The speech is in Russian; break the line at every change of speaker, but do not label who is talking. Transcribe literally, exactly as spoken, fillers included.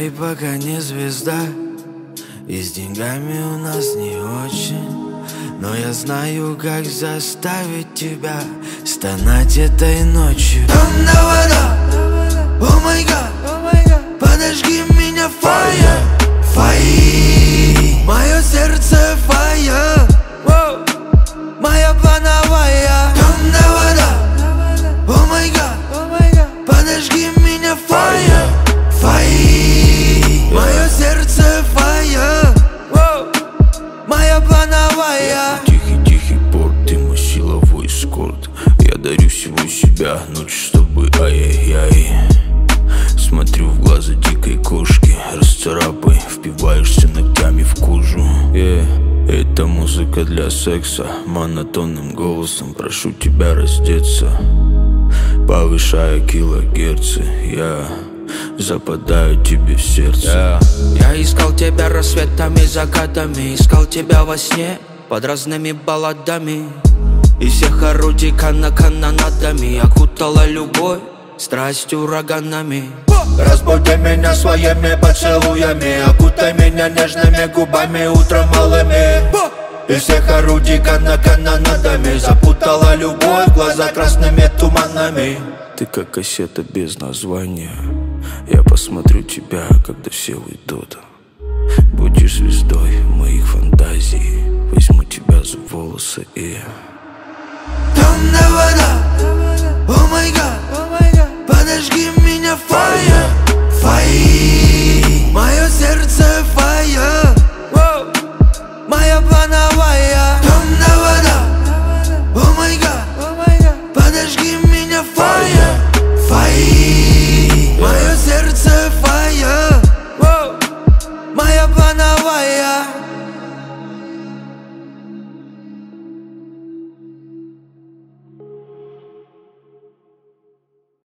ты пока не звезда, и с деньгами у нас не очень, но я знаю, как заставить тебя стонать этой ночью. Темная вода, о май гад, подожги меня, fire, fire. Мое сердце fire, моя плановая. Темная вода, о май гад, подожги меня, fire, fire. Мое сердце fire, моя плановая.
Тихий-тихий порт, ты мой силовой эскорт. Я дарю всего себя, ночь, чтобы ай-яй-яй. Смотрю в глаза дикой кошки, расцарапай, впиваешься ногтями в кожу. yeah. Это музыка для секса, монотонным голосом прошу тебя раздеться. Повышая килогерцы, я западаю тебе в сердце.
yeah. Я искал тебя рассветами, закатами, искал тебя во сне под разными балладами. И всех орудий канонадами окутала любовь, страсть ураганами.
Разбуди меня своими поцелуями, окутай меня нежными губами утром малыми. И всех орудий канонадами запутала любовь, глаза красными туманами. Ты как кассета без названия, я посмотрю тебя, когда все уйдут. Будешь звездой моих фантазий, возьму тебя за волосы и...
Темная вода, о май гад, подожги меня, fire, fire. Мое